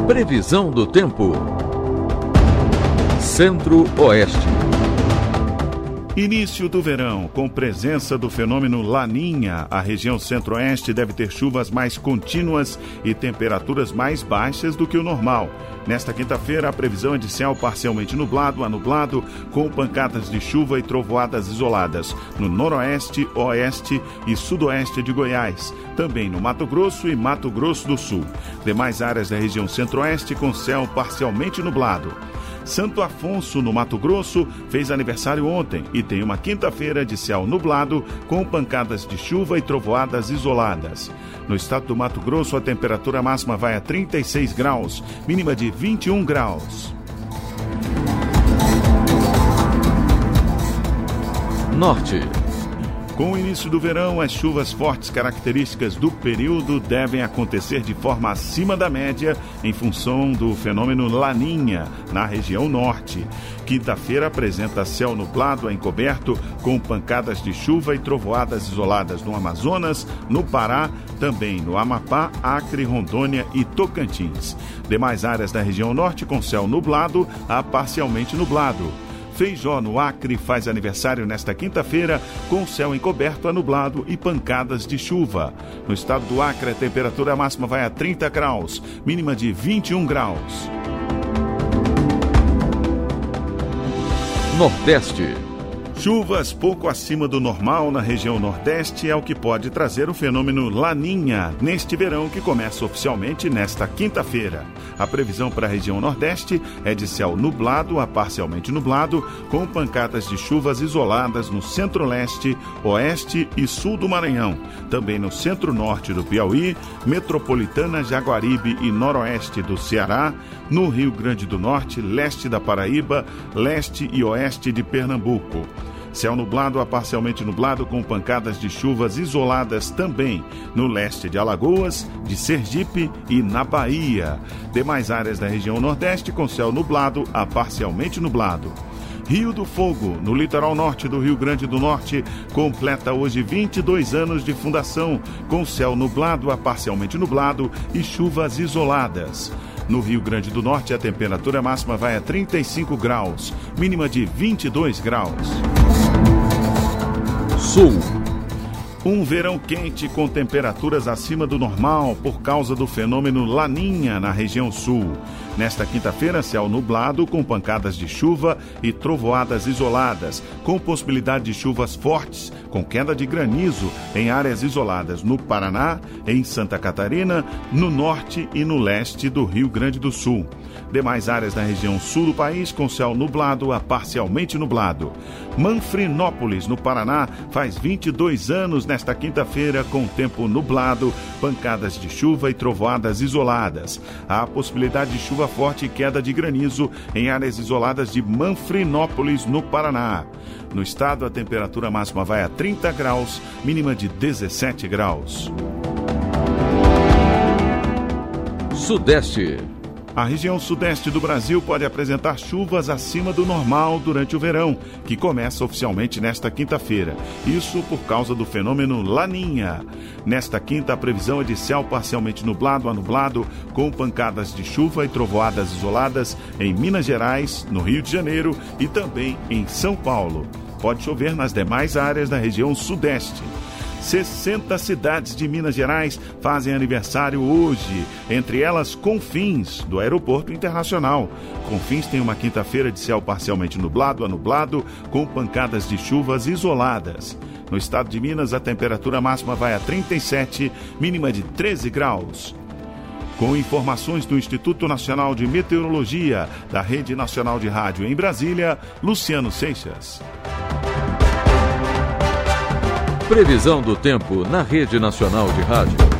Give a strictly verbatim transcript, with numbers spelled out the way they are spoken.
Previsão do tempo. Centro-Oeste. Início do verão, com presença do fenômeno Laninha, a região centro-oeste deve ter chuvas mais contínuas e temperaturas mais baixas do que o normal. Nesta quinta-feira, a previsão é de céu parcialmente nublado a nublado, com pancadas de chuva e trovoadas isoladas no noroeste, oeste e sudoeste de Goiás, também no Mato Grosso e Mato Grosso do Sul. Demais áreas da região centro-oeste com céu parcialmente nublado. Santo Afonso, no Mato Grosso, fez aniversário ontem e tem uma quinta-feira de céu nublado com pancadas de chuva e trovoadas isoladas. No estado do Mato Grosso, a temperatura máxima vai a trinta e seis graus, mínima de vinte e um graus. Norte. Com o início do verão, as chuvas fortes características do período devem acontecer de forma acima da média em função do fenômeno Laninha na região norte. Quinta-feira apresenta céu nublado a encoberto com pancadas de chuva e trovoadas isoladas no Amazonas, no Pará, também no Amapá, Acre, Rondônia e Tocantins. Demais áreas da região norte com céu nublado a parcialmente nublado. Feijó, no Acre, faz aniversário nesta quinta-feira, com céu encoberto a nublado e pancadas de chuva. No estado do Acre, a temperatura máxima vai a trinta graus, mínima de vinte e um graus. Nordeste. Chuvas pouco acima do normal na região nordeste é o que pode trazer o fenômeno Laninha neste verão que começa oficialmente nesta quinta-feira. A previsão para a região nordeste é de céu nublado a parcialmente nublado, com pancadas de chuvas isoladas no centro-leste, oeste e sul do Maranhão, também no centro-norte do Piauí, metropolitana, Jaguaribe e noroeste do Ceará, no Rio Grande do Norte, leste da Paraíba, leste e oeste de Pernambuco. Céu nublado a parcialmente nublado com pancadas de chuvas isoladas também no leste de Alagoas, de Sergipe e na Bahia. Demais áreas da região nordeste com céu nublado a parcialmente nublado. Rio do Fogo, no litoral norte do Rio Grande do Norte, completa hoje vinte e dois anos de fundação, com céu nublado a parcialmente nublado e chuvas isoladas. No Rio Grande do Norte, a temperatura máxima vai a trinta e cinco graus, mínima de vinte e dois graus. Sul. Um verão quente com temperaturas acima do normal por causa do fenômeno Laninha na região sul. Nesta quinta-feira, céu nublado com pancadas de chuva e trovoadas isoladas, com possibilidade de chuvas fortes, com queda de granizo em áreas isoladas no Paraná, em Santa Catarina, no norte e no leste do Rio Grande do Sul. Demais áreas da região sul do país com céu nublado a parcialmente nublado. Manfrinópolis, no Paraná, faz vinte e dois anos nesta quinta-feira com tempo nublado, pancadas de chuva e trovoadas isoladas. Há possibilidade de chuva forte e queda de granizo em áreas isoladas de Manfrinópolis, no Paraná. No estado, a temperatura máxima vai a trinta graus, mínima de dezessete graus. Sudeste. A região sudeste do Brasil pode apresentar chuvas acima do normal durante o verão, que começa oficialmente nesta quinta-feira. Isso por causa do fenômeno Laninha. Nesta quinta, a previsão é de céu parcialmente nublado a nublado, com pancadas de chuva e trovoadas isoladas em Minas Gerais, no Rio de Janeiro e também em São Paulo. Pode chover nas demais áreas da região sudeste. sessenta cidades de Minas Gerais fazem aniversário hoje, entre elas Confins, do Aeroporto Internacional. Confins tem uma quinta-feira de céu parcialmente nublado a nublado, com pancadas de chuvas isoladas. No estado de Minas, a temperatura máxima vai a trinta e sete, mínima de treze graus. Com informações do Instituto Nacional de Meteorologia, da Rede Nacional de Rádio em Brasília, Luciano Seixas. Previsão do tempo na Rede Nacional de Rádio.